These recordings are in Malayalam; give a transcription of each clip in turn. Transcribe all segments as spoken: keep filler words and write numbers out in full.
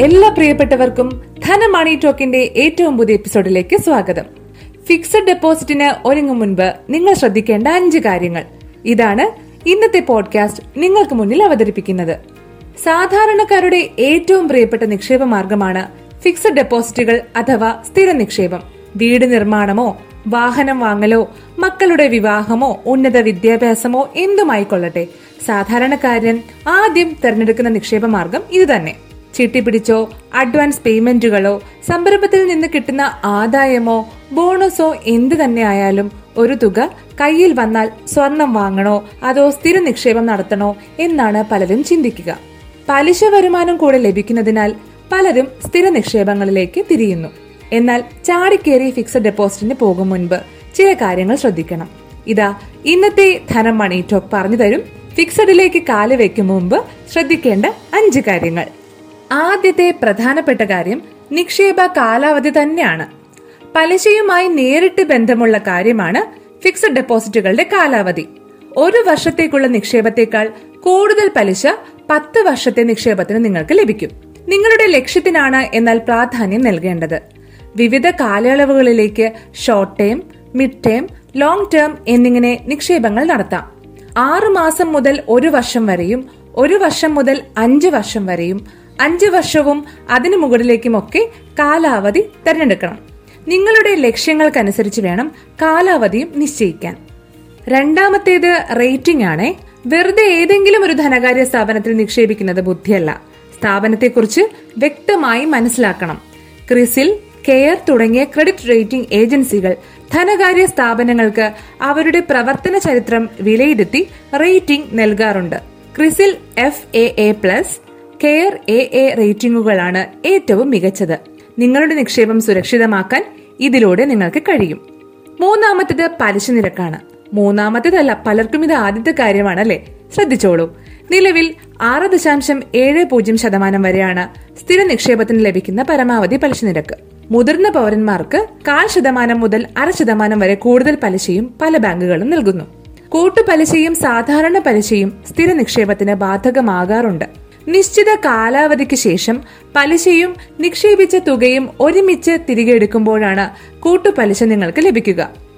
എല്ലാ പ്രിയപ്പെട്ടവർക്കും ധന മണി ടോക്കിന്റെ ഏറ്റവും പുതിയ എപ്പിസോഡിലേക്ക് സ്വാഗതം. ഫിക്സഡ് ഡെപ്പോസിറ്റിന് ഒരുങ്ങും മുൻപ് നിങ്ങൾ ശ്രദ്ധിക്കേണ്ട അഞ്ച് കാര്യങ്ങൾ. ഇതാണ് ഇന്നത്തെ പോഡ്കാസ്റ്റ് നിങ്ങൾക്ക് മുന്നിൽ അവതരിപ്പിക്കുന്നത്. സാധാരണക്കാരുടെ ഏറ്റവും പ്രിയപ്പെട്ട നിക്ഷേപ മാർഗമാണ് ഫിക്സഡ് ഡെപ്പോസിറ്റുകൾ അഥവാ സ്ഥിര നിക്ഷേപം. വീട് നിർമ്മാണമോ വാഹനം വാങ്ങലോ മക്കളുടെ വിവാഹമോ ഉന്നത വിദ്യാഭ്യാസമോ എന്തുമായിക്കൊള്ളട്ടെ, സാധാരണക്കാരൻ ആദ്യം തിരഞ്ഞെടുക്കുന്ന നിക്ഷേപ മാർഗം ഇത് തന്നെ. ചിട്ടിപ്പിടിച്ചോ അഡ്വാൻസ് പേയ്മെന്റുകളോ സംരംഭത്തിൽ നിന്ന് കിട്ടുന്ന ആദായമോ ബോണസോ എന്ത് തന്നെ ആയാലും ഒരു തുക കയ്യിൽ വന്നാൽ സ്വർണം വാങ്ങണോ അതോ സ്ഥിര നിക്ഷേപം നടത്തണോ എന്നാണ് പലരും ചിന്തിക്കുക. പലിശ വരുമാനം കൂടെ ലഭിക്കുന്നതിനാൽ പലരും സ്ഥിര നിക്ഷേപങ്ങളിലേക്ക് തിരിയുന്നു. എന്നാൽ ചാടിക്കേറി ഫിക്സഡ് ഡെപ്പോസിറ്റിന് പോകും മുൻപ് ചില കാര്യങ്ങൾ ശ്രദ്ധിക്കണം. ഇതാ ഇന്നത്തെ ധനം മണി ടോക്ക് പറഞ്ഞു തരും. ഫിക്സഡിലേക്ക് കാല് വെക്കും മുമ്പ് ശ്രദ്ധിക്കേണ്ട അഞ്ച് കാര്യങ്ങൾ. ആദ്യത്തെ പ്രധാനപ്പെട്ട കാര്യം നിക്ഷേപ കാലാവധി തന്നെയാണ്. പലിശയുമായി നേരിട്ട് ബന്ധമുള്ള കാര്യമാണ് ഫിക്സഡ് ഡെപ്പോസിറ്റുകളുടെ കാലാവധി. ഒരു വർഷത്തേക്കുള്ള നിക്ഷേപത്തെക്കാൾ കൂടുതൽ പലിശ പത്ത് വർഷത്തെ നിക്ഷേപത്തിന് നിങ്ങൾക്ക് ലഭിക്കും. നിങ്ങളുടെ ലക്ഷ്യത്തിനാണ് എന്നാൽ പ്രാധാന്യം നൽകേണ്ടത്. വിവിധ കാലയളവുകളിലേക്ക് short term, mid term, long term എന്നിങ്ങനെ നിക്ഷേപങ്ങൾ നടത്താം. ആറു മാസം മുതൽ ഒരു വർഷം വരെയും ഒരു വർഷം മുതൽ അഞ്ച് വർഷം വരെയും അഞ്ച് വർഷവും അതിനു മുകളിലേക്കുമൊക്കെ കാലാവധി തിരഞ്ഞെടുക്കണം. നിങ്ങളുടെ ലക്ഷ്യങ്ങൾക്കനുസരിച്ച് വേണം കാലാവധിയും നിശ്ചയിക്കാൻ. രണ്ടാമത്തേത് റേറ്റിംഗ് ആണ്. വെറുതെ ഏതെങ്കിലും ഒരു ധനകാര്യ സ്ഥാപനത്തിൽ നിക്ഷേപിക്കുന്നത് ബുദ്ധിയല്ല. സ്ഥാപനത്തെക്കുറിച്ച് വ്യക്തമായി മനസ്സിലാക്കണം. ക്രിസിൽ, കെയർ തുടങ്ങിയ ക്രെഡിറ്റ് റേറ്റിംഗ് ഏജൻസികൾ ധനകാര്യ സ്ഥാപനങ്ങൾക്ക് അവരുടെ പ്രവർത്തന ചരിത്രം വിലയിരുത്തി റേറ്റിംഗ് നൽകാറുണ്ട്. Crisil F A A plus, CARE A A റേറ്റിംഗുകളാണ് ഏറ്റവും മികച്ചത്. നിങ്ങളുടെ നിക്ഷേപം സുരക്ഷിതമാക്കാൻ ഇതിലൂടെ നിങ്ങൾക്ക് കഴിയും. മൂന്നാമത്തേത് പലിശ നിരക്കാണ്. മൂന്നാമത്തേതല്ല, പലർക്കും ഇത് ആദ്യത്തെ കാര്യമാണ് അല്ലെ? ശ്രദ്ധിച്ചോളൂ. നിലവിൽ ആറ് ദശാംശം ഏഴ് പൂജ്യം ശതമാനം വരെയാണ് സ്ഥിര നിക്ഷേപത്തിന് ലഭിക്കുന്ന പരമാവധി പലിശ നിരക്ക്. മുതിർന്ന പൗരന്മാർക്ക് കാൽ ശതമാനം മുതൽ അര ശതമാനം വരെ കൂടുതൽ പലിശയും പല ബാങ്കുകളും നൽകുന്നു. കൂട്ടുപലിശയും സാധാരണ പലിശയും സ്ഥിര നിക്ഷേപത്തിന് ബാധകമാകാറുണ്ട്. നിശ്ചിത കാലാവധിക്ക് ശേഷം പലിശയും നിക്ഷേപിച്ച തുകയും ഒരുമിച്ച് തിരികെ എടുക്കുമ്പോഴാണ് കൂട്ടുപലിശ നിങ്ങൾക്ക് ലഭിക്കുക.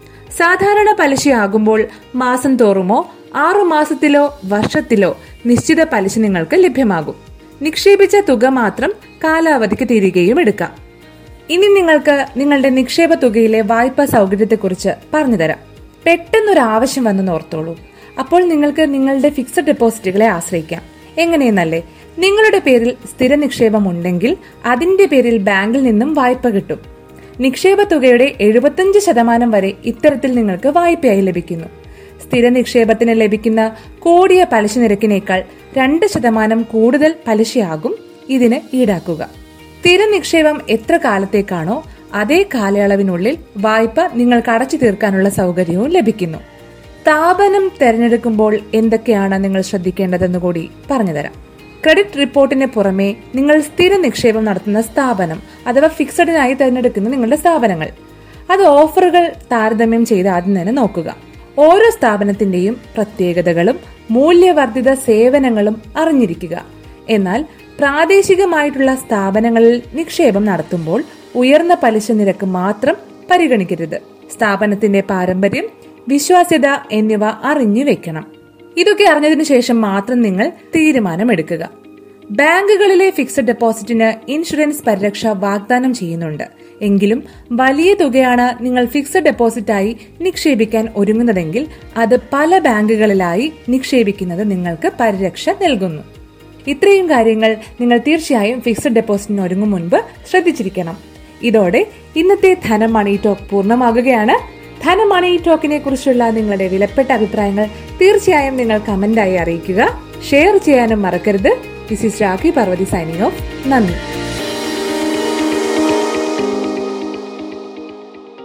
സാധാരണ പലിശയാകുമ്പോൾ മാസം തോറുമോ ആറു മാസത്തിലോ വർഷത്തിലോ നിശ്ചിത പലിശ നിങ്ങൾക്ക് ലഭ്യമാകും. നിക്ഷേപിച്ച തുക മാത്രം കാലാവധിക്ക് തിരികെയും എടുക്കാം. ഇനി നിങ്ങൾക്ക് നിങ്ങളുടെ നിക്ഷേപ തുകയിലെ വായ്പാ സൗകര്യത്തെക്കുറിച്ച് പറഞ്ഞുതരാം. പെട്ടെന്നൊരാവശ്യം വന്നെന്ന് ഓർത്തോളൂ. അപ്പോൾ നിങ്ങൾക്ക് നിങ്ങളുടെ ഫിക്സഡ് ഡെപ്പോസിറ്റുകളെ ആശ്രയിക്കാം. എങ്ങനെയെന്നല്ലേ? നിങ്ങളുടെ പേരിൽ സ്ഥിര നിക്ഷേപം ഉണ്ടെങ്കിൽ അതിന്റെ പേരിൽ ബാങ്കിൽ നിന്നും വായ്പ കിട്ടും. നിക്ഷേപ തുകയുടെ എഴുപത്തിയഞ്ച് ശതമാനം വരെ ഇത്തരത്തിൽ നിങ്ങൾക്ക് വായ്പയായി ലഭിക്കുന്നു. സ്ഥിര നിക്ഷേപത്തിന് ലഭിക്കുന്ന കൂടിയ പലിശ നിരക്കിനേക്കാൾ രണ്ട് ശതമാനം കൂടുതൽ പലിശയാകും ഇതിന് ഈടാക്കുക. സ്ഥിര നിക്ഷേപം എത്ര കാലത്തേക്കാണോ അതേ കാലയളവിനുള്ളിൽ വായ്പ നിങ്ങൾക്ക് അടച്ചു തീർക്കാനുള്ള സൗകര്യവും ലഭിക്കുന്നു. സ്ഥാപനം തെരഞ്ഞെടുക്കുമ്പോൾ എന്തൊക്കെയാണ് നിങ്ങൾ ശ്രദ്ധിക്കേണ്ടതെന്ന് കൂടി പറഞ്ഞുതരാം. ക്രെഡിറ്റ് റിപ്പോർട്ടിന് പുറമെ നിങ്ങൾ സ്ഥിര നിക്ഷേപം നടത്തുന്ന സ്ഥാപനം അഥവാ ഫിക്സഡിനായി തിരഞ്ഞെടുക്കുന്ന നിങ്ങളുടെ സ്ഥാപനങ്ങൾ, അത് ഓഫറുകൾ താരതമ്യം ചെയ്ത് ആദ്യം തന്നെ നോക്കുക. ഓരോ സ്ഥാപനത്തിന്റെയും പ്രത്യേകതകളും മൂല്യവർദ്ധിത സേവനങ്ങളും അറിഞ്ഞിരിക്കുക. എന്നാൽ പ്രാദേശികമായിട്ടുള്ള സ്ഥാപനങ്ങളിൽ നിക്ഷേപം നടത്തുമ്പോൾ ഉയർന്ന പലിശ നിരക്ക് മാത്രം പരിഗണിക്കരുത്. സ്ഥാപനത്തിന്റെ പാരമ്പര്യം, വിശ്വാസ്യത എന്നിവ അറിഞ്ഞു വെക്കണം. ഇതൊക്കെ അറിഞ്ഞതിനു ശേഷം മാത്രം നിങ്ങൾ തീരുമാനമെടുക്കുക. ബാങ്കുകളിലെ ഫിക്സഡ് ഡെപ്പോസിറ്റിന് ഇൻഷുറൻസ് പരിരക്ഷ വാഗ്ദാനം ചെയ്യുന്നുണ്ട്. എങ്കിലും വലിയ തുകയാണ് നിങ്ങൾ ഫിക്സഡ് ഡെപ്പോസിറ്റായി നിക്ഷേപിക്കാൻ ഒരുങ്ങുന്നതെങ്കിൽ അത് പല ബാങ്കുകളിലായി നിക്ഷേപിക്കുന്നത് നിങ്ങൾക്ക് പരിരക്ഷ നൽകുന്നു. ഇത്രയും കാര്യങ്ങൾ നിങ്ങൾ തീർച്ചയായും ഫിക്സഡ് ഡെപ്പോസിറ്റിന് ഒരുങ്ങും മുൻപ് ശ്രദ്ധിച്ചിരിക്കണം. ഇതോടെ ഇന്നത്തെ ധനം മണി ടോക്ക് പൂർണ്ണമാകുകയാണ്. ധനം മണി ടോക്കിനെ കുറിച്ചുള്ള നിങ്ങളുടെ വിലപ്പെട്ട അഭിപ്രായങ്ങൾ തീർച്ചയായും നിങ്ങൾ കമന്റായി അറിയിക്കുക. ഷെയർ ചെയ്യാനും മറക്കരുത്. This is Rakhi Parvathi signing off. നന്ദി.